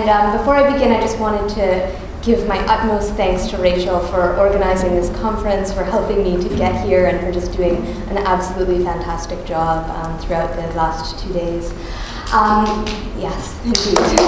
Before I begin, I just wanted to give my utmost thanks to Rachel for organizing this conference, for helping me to get here, and for just doing an absolutely fantastic job throughout the last 2 days. Yes, indeed.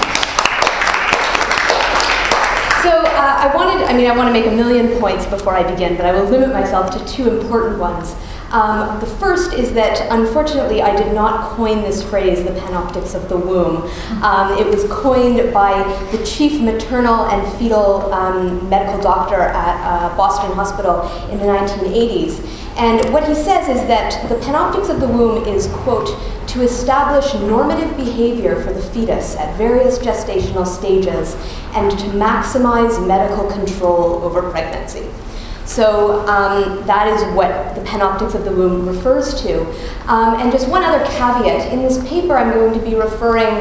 So I want to make a million points before I begin, but I will limit myself to 2 important ones. The first is that, unfortunately, I did not coin this phrase, the panoptics of the womb. It was coined by the chief maternal and fetal medical doctor at Boston Hospital in the 1980s. And what he says is that the panoptics of the womb is, quote, to establish normative behavior for the fetus at various gestational stages and to maximize medical control over pregnancy. So that is what the panoptics of the womb refers to. And just one other caveat. In this paper, I'm going to be referring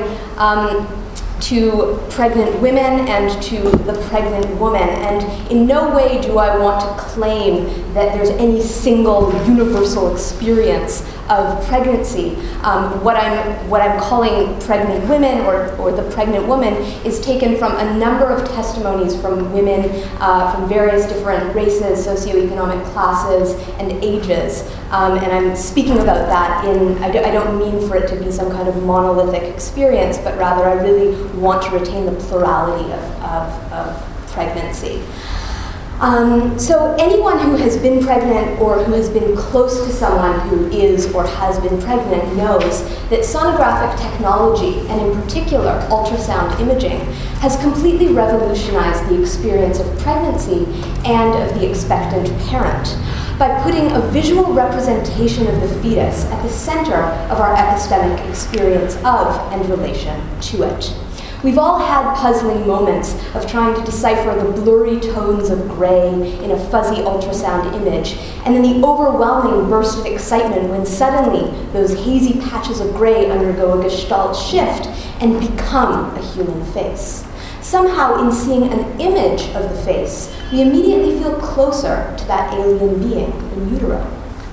to pregnant women and to the pregnant woman. And in no way do I want to claim that there's any single universal experience of pregnancy. What I'm calling pregnant women or the pregnant woman is taken from a number of testimonies from women from various different races, socioeconomic classes, and ages. And I'm speaking about that I don't mean for it to be some kind of monolithic experience, but rather I really want to retain the plurality of pregnancy. So anyone who has been pregnant or who has been close to someone who is or has been pregnant knows that sonographic technology, and in particular ultrasound imaging, has completely revolutionized the experience of pregnancy and of the expectant parent by putting a visual representation of the fetus at the center of our epistemic experience of and relation to it. We've all had puzzling moments of trying to decipher the blurry tones of gray in a fuzzy ultrasound image, and then the overwhelming burst of excitement when suddenly those hazy patches of gray undergo a gestalt shift and become a human face. Somehow, in seeing an image of the face, we immediately feel closer to that alien being in utero.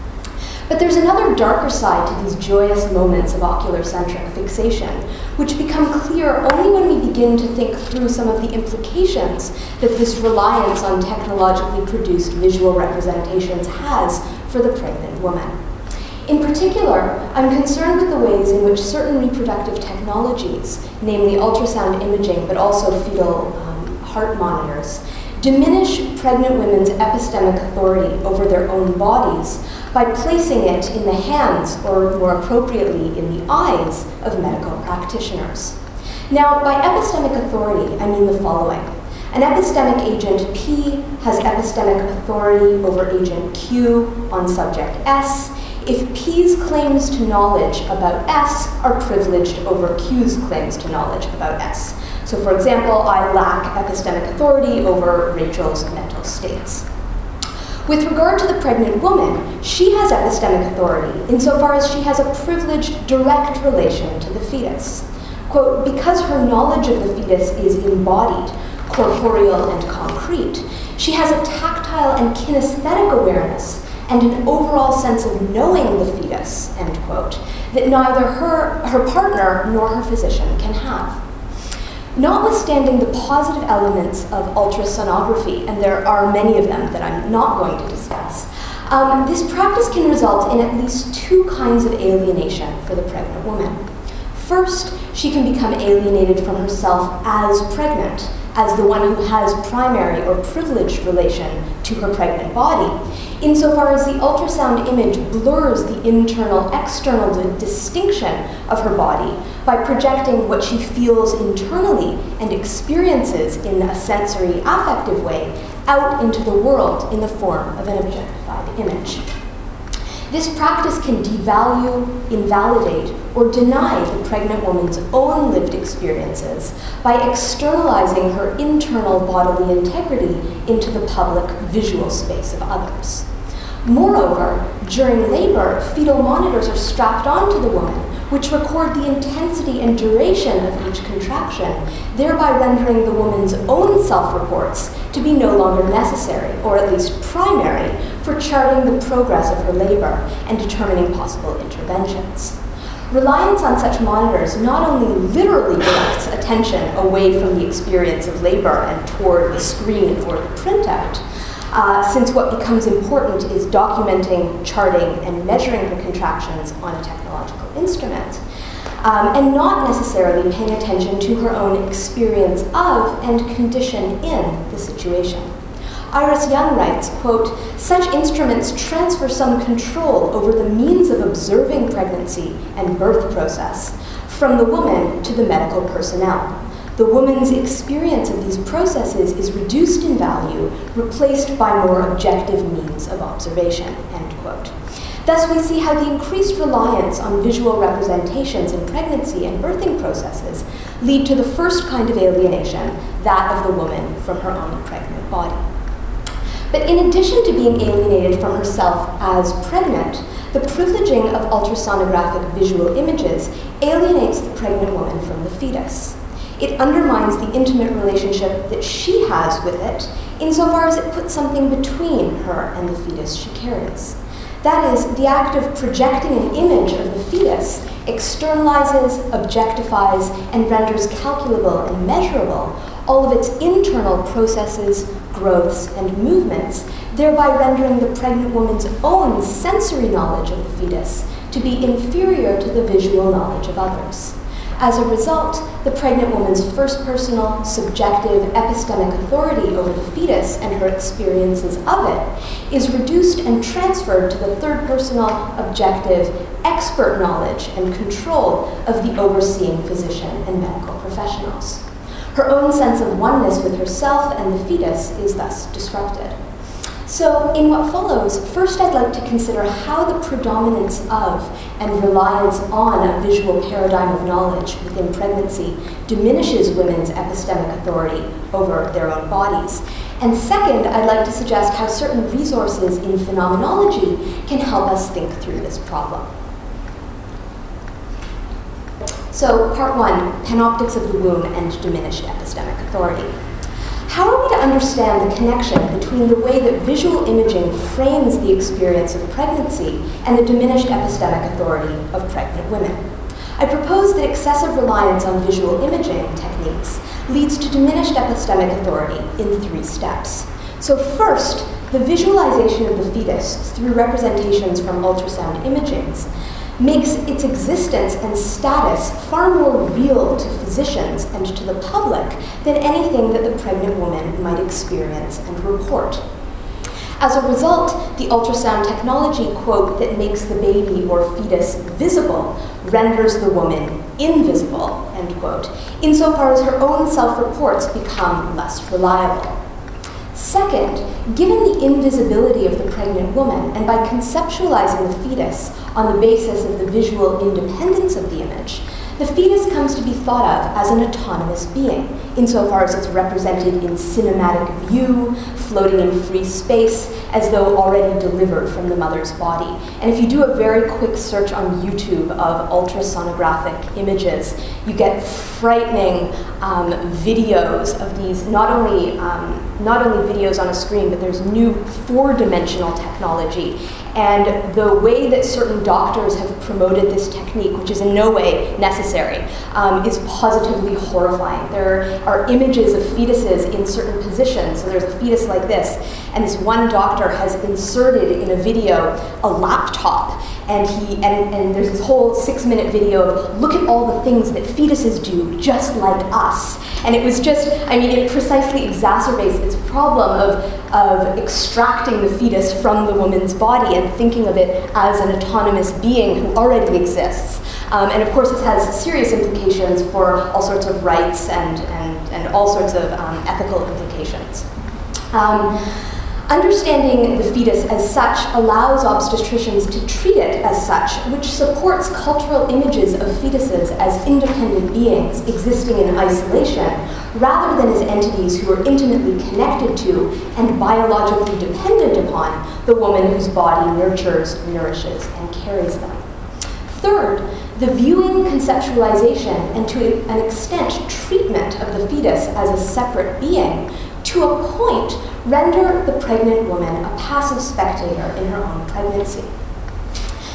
But there's another darker side to these joyous moments of ocular-centric fixation, which become clear only when we begin to think through some of the implications that this reliance on technologically produced visual representations has for the pregnant woman. In particular, I'm concerned with the ways in which certain reproductive technologies, namely ultrasound imaging, but also fetal heart monitors, diminish pregnant women's epistemic authority over their own bodies by placing it in the hands, or more appropriately, in the eyes of medical practitioners. Now, by epistemic authority, I mean the following. An epistemic agent P has epistemic authority over agent Q on subject S if P's claims to knowledge about S are privileged over Q's claims to knowledge about S. So for example, I lack epistemic authority over Rachel's mental states. With regard to the pregnant woman, she has epistemic authority insofar as she has a privileged direct relation to the fetus. Quote, because her knowledge of the fetus is embodied, corporeal and concrete, she has a tactile and kinesthetic awareness and an overall sense of knowing the fetus, end quote, that neither her partner nor her physician can have. Notwithstanding the positive elements of ultrasonography, and there are many of them that I'm not going to discuss, this practice can result in at least 2 kinds of alienation for the pregnant woman. First, she can become alienated from herself as pregnant, as the one who has primary or privileged relation to her pregnant body, insofar as the ultrasound image blurs the internal-external distinction of her body by projecting what she feels internally and experiences in a sensory, affective way out into the world in the form of an objectified image. This practice can devalue, invalidate, or deny the pregnant woman's own lived experiences by externalizing her internal bodily integrity into the public visual space of others. Moreover, during labor, fetal monitors are strapped onto the woman, which record the intensity and duration of each contraction, thereby rendering the woman's own self-reports to be no longer necessary, or at least primary, for charting the progress of her labor and determining possible interventions. Reliance on such monitors not only literally directs attention away from the experience of labor and toward the screen or the printout, since what becomes important is documenting, charting, and measuring her contractions on a technological instrument, and not necessarily paying attention to her own experience of and condition in the situation. Iris Young writes, quote, "Such instruments transfer some control over the means of observing pregnancy and birth process from the woman to the medical personnel. The woman's experience of these processes is reduced in value, replaced by more objective means of observation," end quote. Thus, we see how the increased reliance on visual representations in pregnancy and birthing processes lead to the first kind of alienation, that of the woman from her own pregnant body. But in addition to being alienated from herself as pregnant, the privileging of ultrasonographic visual images alienates the pregnant woman from the fetus. It undermines the intimate relationship that she has with it, insofar as it puts something between her and the fetus she carries. That is, the act of projecting an image of the fetus externalizes, objectifies, and renders calculable and measurable all of its internal processes, growths, and movements, thereby rendering the pregnant woman's own sensory knowledge of the fetus to be inferior to the visual knowledge of others. As a result, the pregnant woman's first personal, subjective, epistemic authority over the fetus and her experiences of it is reduced and transferred to the third personal, objective, expert knowledge and control of the overseeing physician and medical professionals. Her own sense of oneness with herself and the fetus is thus disrupted. So, in what follows, first I'd like to consider how the predominance of and reliance on a visual paradigm of knowledge within pregnancy diminishes women's epistemic authority over their own bodies. And second, I'd like to suggest how certain resources in phenomenology can help us think through this problem. So, part one, panoptics of the womb and diminished epistemic authority. How are we to understand the connection between the way that visual imaging frames the experience of pregnancy and the diminished epistemic authority of pregnant women? I propose that excessive reliance on visual imaging techniques leads to diminished epistemic authority in 3 steps. So first, the visualization of the fetus through representations from ultrasound imagings makes its existence and status far more real to physicians and to the public than anything that the pregnant woman might experience and report. As a result, the ultrasound technology, quote, that makes the baby or fetus visible renders the woman invisible, end quote, insofar as her own self-reports become less reliable. Second, given the invisibility of the pregnant woman, and by conceptualizing the fetus on the basis of the visual independence of the image, the fetus comes to be thought of as an autonomous being, insofar as it's represented in cinematic view, floating in free space, as though already delivered from the mother's body. And if you do a very quick search on YouTube of ultrasonographic images, you get frightening videos of these, not only videos on a screen, but there's new 4-dimensional technology. And the way that certain doctors have promoted this technique, which is in no way necessary, is positively horrifying. There are images of fetuses in certain positions. So there's a fetus like this, and this one doctor has inserted in a video a laptop, and there's this whole 6-minute video of, look at all the things that fetuses do just like us. And it was just, I mean, it precisely exacerbates this problem of extracting the fetus from the woman's body and thinking of it as an autonomous being who already exists. And of course, this has serious implications for all sorts of rights and all sorts of ethical implications. Understanding the fetus as such allows obstetricians to treat it as such, which supports cultural images of fetuses as independent beings existing in isolation, rather than as entities who are intimately connected to and biologically dependent upon the woman whose body nurtures, nourishes, and carries them. Third, the viewing, conceptualization, and to an extent treatment of the fetus as a separate being, to a point, render the pregnant woman a passive spectator in her own pregnancy.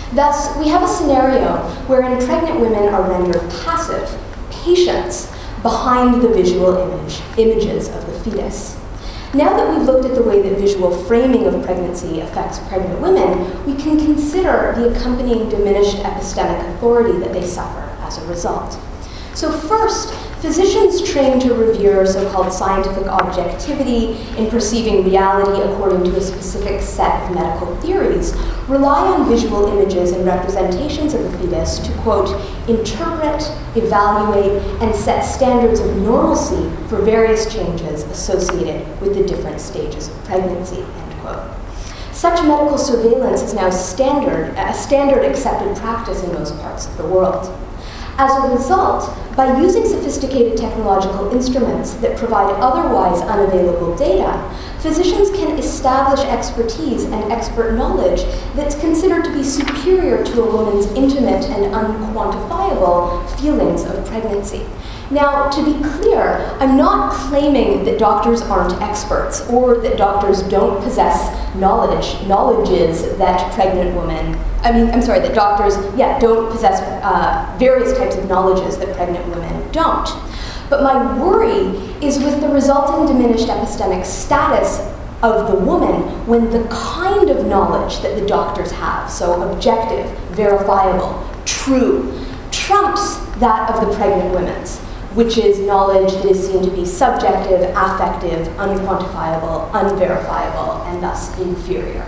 Thus, we have a scenario wherein pregnant women are rendered passive, patients, behind the visual images of the fetus. Now that we've looked at the way that visual framing of pregnancy affects pregnant women, we can consider the accompanying diminished epistemic authority that they suffer as a result. So first, physicians trained to revere so-called scientific objectivity in perceiving reality according to a specific set of medical theories rely on visual images and representations of the fetus to, quote, interpret, evaluate, and set standards of normalcy for various changes associated with the different stages of pregnancy, end quote. Such medical surveillance is now a standard accepted practice in most parts of the world. As a result, by using sophisticated technological instruments that provide otherwise unavailable data, physicians can establish expertise and expert knowledge that's considered to be superior to a woman's intimate and unquantifiable feelings of pregnancy. Now, to be clear, I'm not claiming that doctors aren't experts or that doctors don't possess knowledges that pregnant women, that doctors, don't possess various types of knowledges that pregnant women don't. But my worry is with the resulting diminished epistemic status of the woman when the kind of knowledge that the doctors have, so objective, verifiable, true, trumps that of the pregnant women's, which is knowledge that is seen to be subjective, affective, unquantifiable, unverifiable, and thus inferior.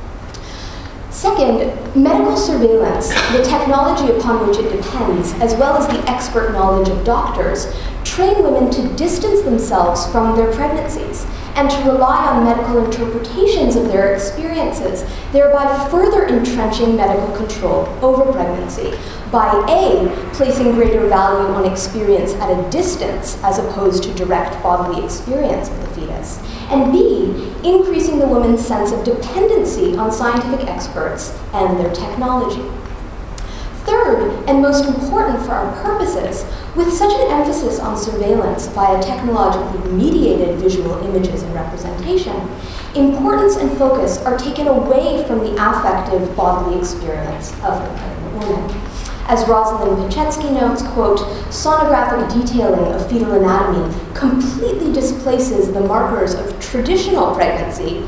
Second, medical surveillance, the technology upon which it depends, as well as the expert knowledge of doctors, train women to distance themselves from their pregnancies and to rely on medical interpretations of their experiences, thereby further entrenching medical control over pregnancy by A, placing greater value on experience at a distance as opposed to direct bodily experience of the fetus, and B, increasing the woman's sense of dependency on scientific experts and their technology. Third, and most important for our purposes, with such an emphasis on surveillance via technologically mediated visual images and representation, importance and focus are taken away from the affective bodily experience of the pregnant woman. As Rosalind Pachetsky notes, quote, sonographic detailing of fetal anatomy completely displaces the markers of traditional pregnancy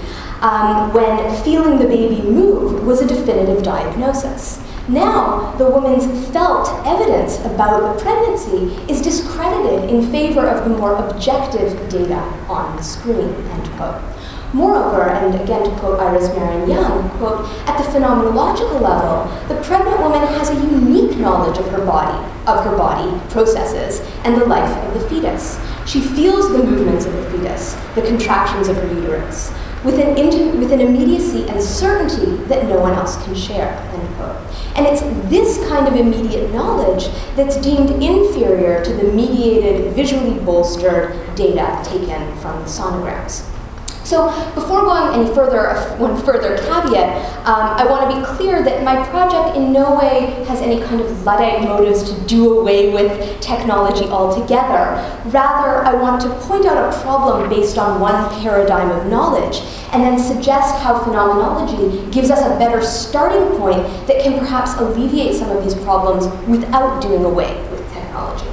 when feeling the baby move was a definitive diagnosis. Now, the woman's felt evidence about the pregnancy is discredited in favor of the more objective data on the screen, end quote. Moreover, and again to quote Iris Marion Young, quote, at the phenomenological level, the pregnant woman has a unique knowledge of her body processes, and the life of the fetus. She feels the movements of the fetus, the contractions of her uterus, with an immediacy and certainty that no one else can share, end quote. And it's this kind of immediate knowledge that's deemed inferior to the mediated, visually bolstered data taken from the sonograms. So before going any further, one further caveat, I want to be clear that my project in no way has any kind of Luddite motives to do away with technology altogether. Rather, I want to point out a problem based on one paradigm of knowledge, and then suggest how phenomenology gives us a better starting point that can perhaps alleviate some of these problems without doing away with technology.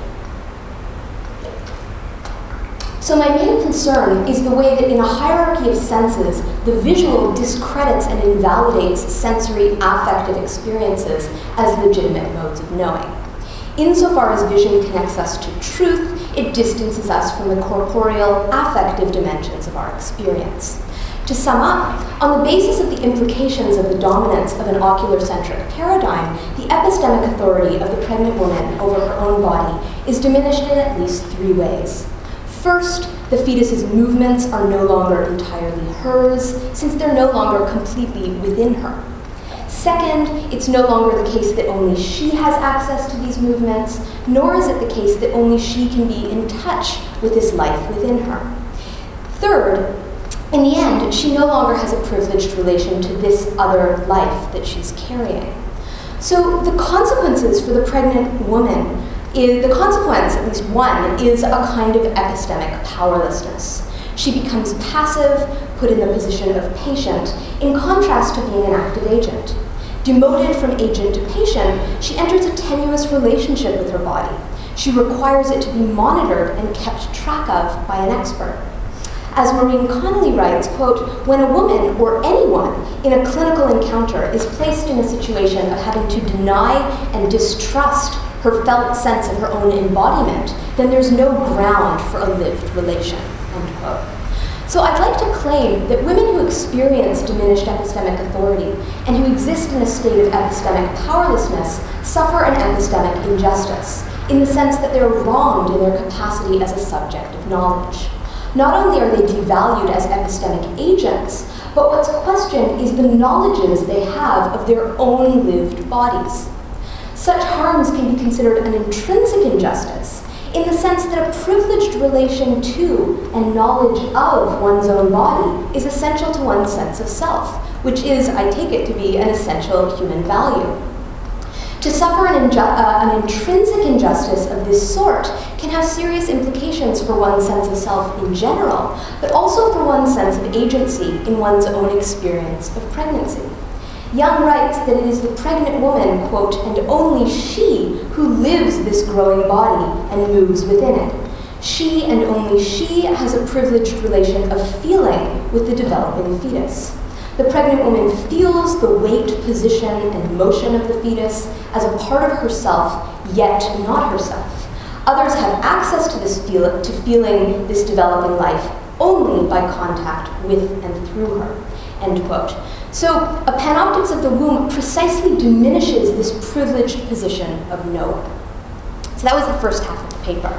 So my main concern is the way that in a hierarchy of senses, the visual discredits and invalidates sensory affective experiences as legitimate modes of knowing. Insofar as vision connects us to truth, it distances us from the corporeal affective dimensions of our experience. To sum up, on the basis of the implications of the dominance of an ocular-centric paradigm, the epistemic authority of the pregnant woman over her own body is diminished in at least 3 ways. First, the fetus's movements are no longer entirely hers, since they're no longer completely within her. Second, it's no longer the case that only she has access to these movements, nor is it the case that only she can be in touch with this life within her. Third, in the end, she no longer has a privileged relation to this other life that she's carrying. So the consequences for the pregnant woman the consequence, at least one, is a kind of epistemic powerlessness. She becomes passive, put in the position of patient, in contrast to being an active agent. Demoted from agent to patient, she enters a tenuous relationship with her body. She requires it to be monitored and kept track of by an expert. As Maureen Connolly writes, quote, "When a woman or anyone in a clinical encounter is placed in a situation of having to deny and distrust her felt sense of her own embodiment, then there's no ground for a lived relation," end quote. So I'd like to claim that women who experience diminished epistemic authority and who exist in a state of epistemic powerlessness suffer an epistemic injustice, in the sense that they're wronged in their capacity as a subject of knowledge. Not only are they devalued as epistemic agents, but what's questioned is the knowledges they have of their own lived bodies. Such harms can be considered an intrinsic injustice, in the sense that a privileged relation to and knowledge of one's own body is essential to one's sense of self, which is, I take it to be, an essential human value. To suffer an intrinsic injustice of this sort can have serious implications for one's sense of self in general, but also for one's sense of agency in one's own experience of pregnancy. Young writes that it is the pregnant woman, quote, "and only she who lives this growing body and moves within it. She and only she has a privileged relation of feeling with the developing fetus. The pregnant woman feels the weight, position, and motion of the fetus as a part of herself, yet not herself. Others have access to feeling this developing life only by contact with and through her," end quote. So a panoptics of the womb precisely diminishes this privileged position of knowing. So that was the first half of the paper.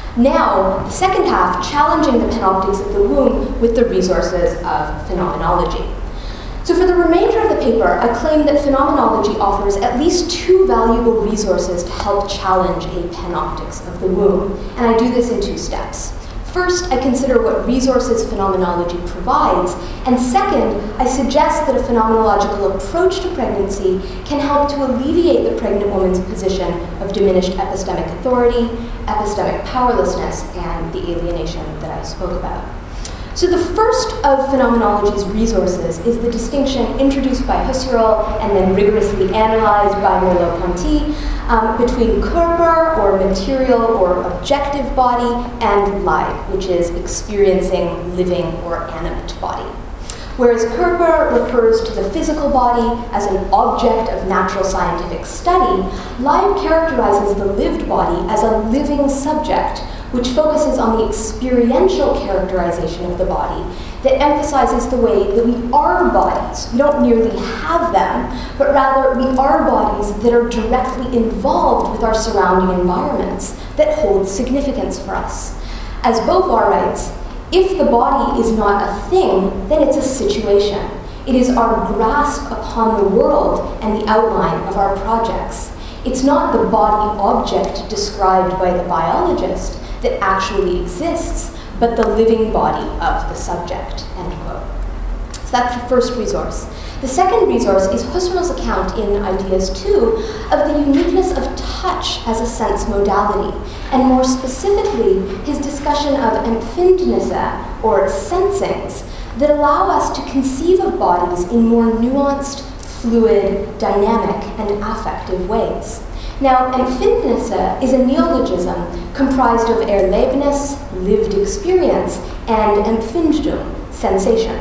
Now, the second half, challenging the panoptics of the womb with the resources of phenomenology. So for the remainder of the paper, I claim that phenomenology offers at least two valuable resources to help challenge a panoptics of the womb, and I do this in two steps. First, I consider what resources phenomenology provides, and second, I suggest that a phenomenological approach to pregnancy can help to alleviate the pregnant woman's position of diminished epistemic authority, epistemic powerlessness, and the alienation that I spoke about. So the first of phenomenology's resources is the distinction introduced by Husserl and then rigorously analyzed by Merleau-Ponty between Körper, or material or objective body, and Leib, which is experiencing, living, or animate body. Whereas Körper refers to the physical body as an object of natural scientific study, Leib characterizes the lived body as a living subject, which focuses on the experiential characterization of the body that emphasizes the way that we are bodies. We don't merely have them, but rather we are bodies that are directly involved with our surrounding environments that hold significance for us. As Beauvoir writes, if the body is not a thing, then it's a situation. It is our grasp upon the world and the outline of our projects. It's not the body object described by the biologist that actually exists, but the living body of the subject, end quote. So that's the first resource. The second resource is Husserl's account in Ideas 2 of the uniqueness of touch as a sense modality, and more specifically, his discussion of Empfindnisse, or sensings, that allow us to conceive of bodies in more nuanced, fluid, dynamic, and affective ways. Now, Empfindnisse is a neologism comprised of Erlebnis, lived experience, and Empfindung, sensation.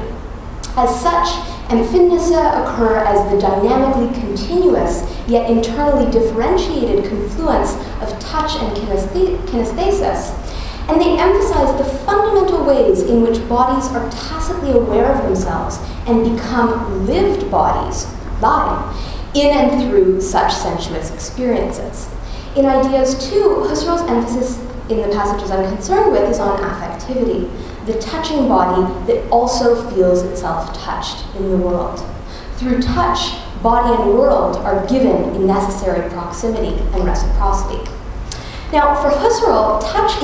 As such, Empfindnisse occur as the dynamically continuous, yet internally differentiated confluence of touch and kinesthesis, and they emphasize the fundamental ways in which bodies are tacitly aware of themselves and become lived bodies, Leib, in and through such sensuous experiences. In Ideas 2, Husserl's emphasis in the passages I'm concerned with is on affectivity, the touching body that also feels itself touched in the world. Through touch, body and world are given in necessary proximity and reciprocity. Now, for Husserl, touch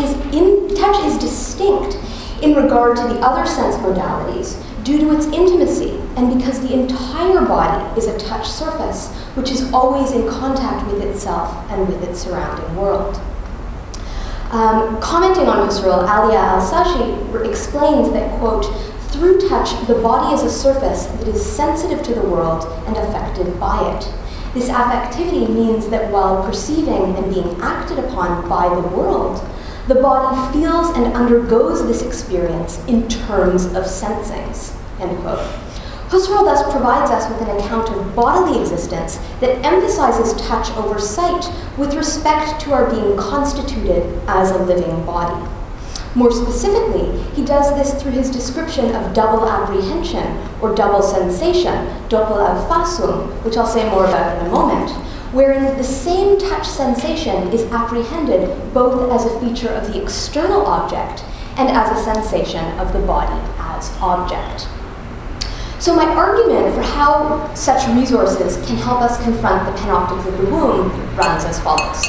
is distinct in regard to the other sense modalities due to its intimacy, and because the entire body is a touch surface, which is always in contact with itself and with its surrounding world. Commenting on Husserl, Alia Al-Sashi explains that, quote, Through touch, the body is a surface that is sensitive to the world and affected by it. This affectivity means that while perceiving and being acted upon by the world, the body feels and undergoes this experience in terms of sensings, end quote. Husserl thus provides us with an account of bodily existence that emphasizes touch over sight with respect to our being constituted as a living body. More specifically, he does this through his description of double apprehension, or double sensation, Doppelauffassung, which I'll say more about in a moment, wherein the same touch sensation is apprehended both as a feature of the external object and as a sensation of the body as object. So my argument for how such resources can help us confront the panoptics of the womb runs as follows.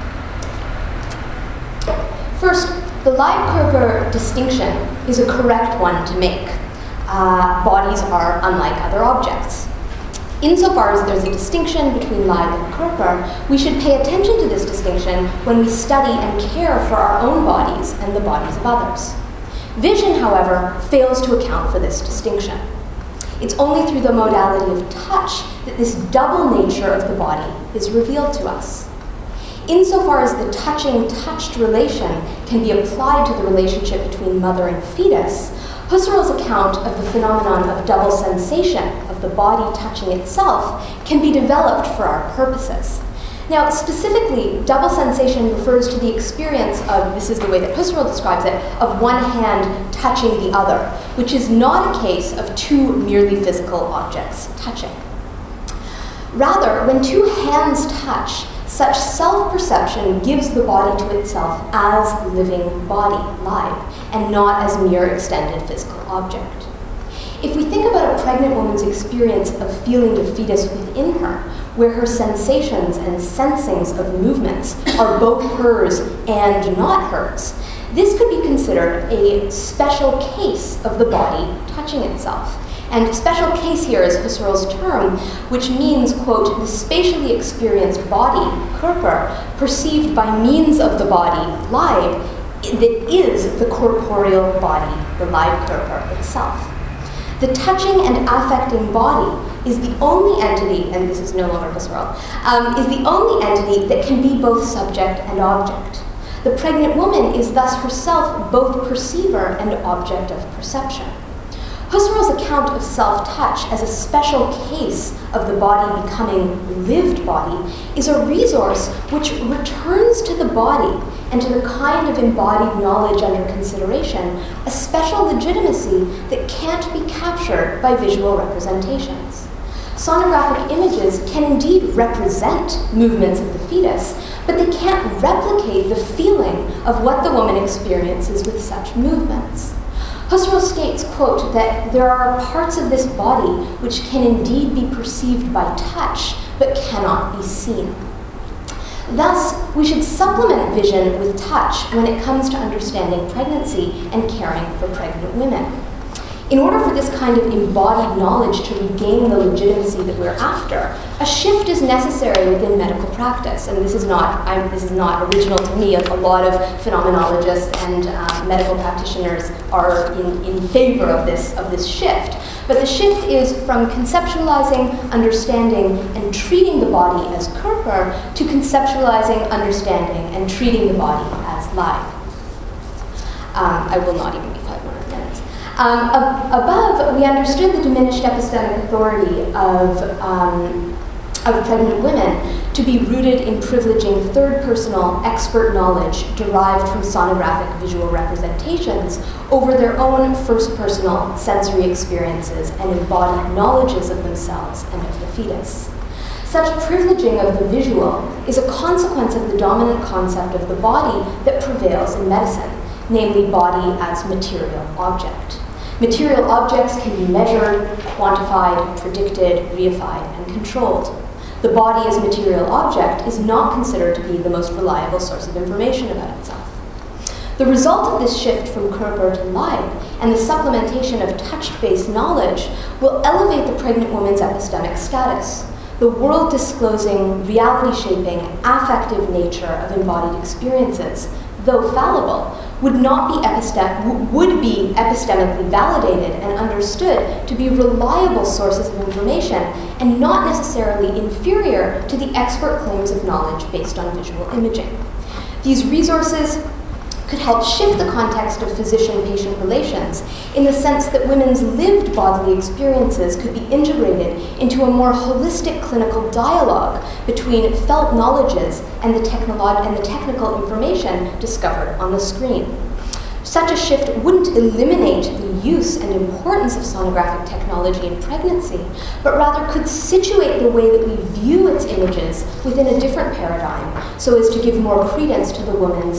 First, the Leib-Körper distinction is a correct one to make. Bodies are unlike other objects. Insofar as there's a distinction between Leib and Körper, we should pay attention to this distinction when we study and care for our own bodies and the bodies of others. Vision, however, fails to account for this distinction. It's only through the modality of touch that this double nature of the body is revealed to us. Insofar as the touching-touched relation can be applied to the relationship between mother and fetus, Husserl's account of the phenomenon of double sensation of the body touching itself can be developed for our purposes. Now, specifically, double sensation refers to the experience of, this is the way that Husserl describes it, of one hand touching the other, which is not a case of two merely physical objects touching. Rather, when two hands touch, such self-perception gives the body to itself as living body, Leib, and not as mere extended physical object. If we think about a pregnant woman's experience of feeling the fetus within her, where her sensations and sensings of movements are both hers and not hers, this could be considered a special case of the body touching itself. And special case here is Husserl's term, which means, quote, the spatially experienced body, Körper, perceived by means of the body, Leib, that is the corporeal body, the Leib-Körper itself. The touching and affecting body is the only entity, and this is no longer Husserl, is the only entity that can be both subject and object. The pregnant woman is thus herself both perceiver and object of perception. Husserl's account of self-touch as a special case of the body becoming lived body is a resource which returns to the body and to the kind of embodied knowledge under consideration a special legitimacy that can't be captured by visual representations. Sonographic images can indeed represent movements of the fetus, but they can't replicate the feeling of what the woman experiences with such movements. Husserl states, quote, that there are parts of this body which can indeed be perceived by touch, but cannot be seen. Thus, we should supplement vision with touch when it comes to understanding pregnancy and caring for pregnant women. In order for this kind of embodied knowledge to regain the legitimacy that we're after, a shift is necessary within medical practice. And this is not original to me. A lot of phenomenologists and medical practitioners are in favor of this shift. But the shift is from conceptualizing, understanding, and treating the body as Körper to conceptualizing, understanding, and treating the body as Leib. I will not even be 5 more minutes. Above, we understood the diminished epistemic authority of pregnant women to be rooted in privileging third-personal expert knowledge derived from sonographic visual representations over their own first-personal sensory experiences and embodied knowledges of themselves and of the fetus. Such privileging of the visual is a consequence of the dominant concept of the body that prevails in medicine, namely body as material object. Material objects can be measured, quantified, predicted, reified, and controlled. The body as material object is not considered to be the most reliable source of information about itself. The result of this shift from Körper to Leib and the supplementation of touch-based knowledge will elevate the pregnant woman's epistemic status. The world-disclosing, reality-shaping, affective nature of embodied experiences, though fallible, would be epistemically validated and understood to be reliable sources of information and not necessarily inferior to the expert claims of knowledge based on visual imaging. These resources could help shift the context of physician-patient relations in the sense that women's lived bodily experiences could be integrated into a more holistic clinical dialogue between felt knowledges and the technical information discovered on the screen. Such a shift wouldn't eliminate the use and importance of sonographic technology in pregnancy, but rather could situate the way that we view its images within a different paradigm, so as to give more credence to the women's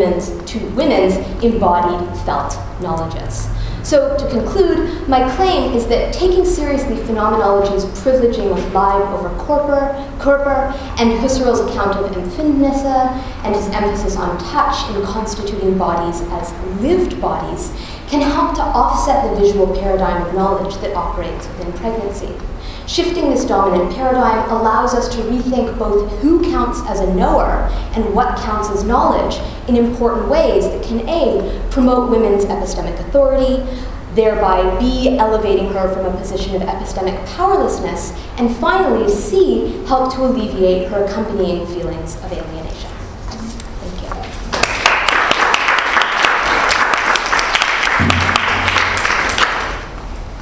embodied felt knowledges. So to conclude, my claim is that taking seriously phenomenology's privileging of Leib over Körper and Husserl's account of Empfindnisse and his emphasis on touch in constituting bodies as lived bodies can help to offset the visual paradigm of knowledge that operates within pregnancy. Shifting this dominant paradigm allows us to rethink both who counts as a knower and what counts as knowledge in important ways that can A, promote women's epistemic authority, thereby B, elevating her from a position of epistemic powerlessness, and finally C, help to alleviate her accompanying feelings of alienation.